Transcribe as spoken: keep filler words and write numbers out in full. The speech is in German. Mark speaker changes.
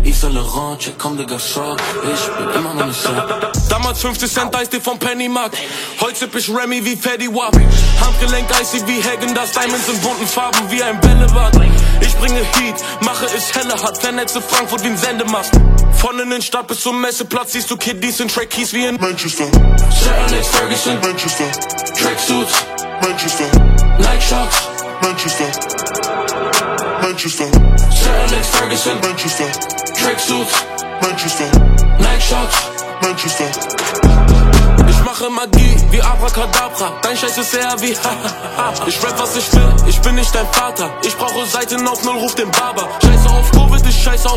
Speaker 1: Yves Saint Laurent, check comme de Gasol. Ich bin immer noch nicht satt.
Speaker 2: Damals fünfzig Cent Eistee vom Pennymarkt. Heute zipp ich Remy wie Fetty Wap. Handgelenk icy wie Hagen, das Diamonds in bunten Farben wie ein Bällebad. Ich bringe Heat, mache es helle hart. Vernetze Frankfurt wie ein Sendemast. Von in den Stadt bis zum Messeplatz siehst du Kiddies in Trey Keys wie in
Speaker 3: Manchester,
Speaker 1: Sir Alex Ferguson,
Speaker 3: Manchester,
Speaker 1: Tracksuits,
Speaker 3: Manchester,
Speaker 1: Nike Shots,
Speaker 3: Manchester, Manchester,
Speaker 1: Sir Alex Ferguson,
Speaker 3: Manchester,
Speaker 1: Tracksuits,
Speaker 3: Manchester,
Speaker 1: Nike Shots.
Speaker 3: Manchester.
Speaker 2: Ich mache Magie wie Abracadabra. Dein Scheiß ist eher wie hahaha. Ich rap was ich will, ich bin nicht dein Vater. Ich brauche Seiten auf Null, ruf den Barber. Scheiße auf Covid, ich scheiße auf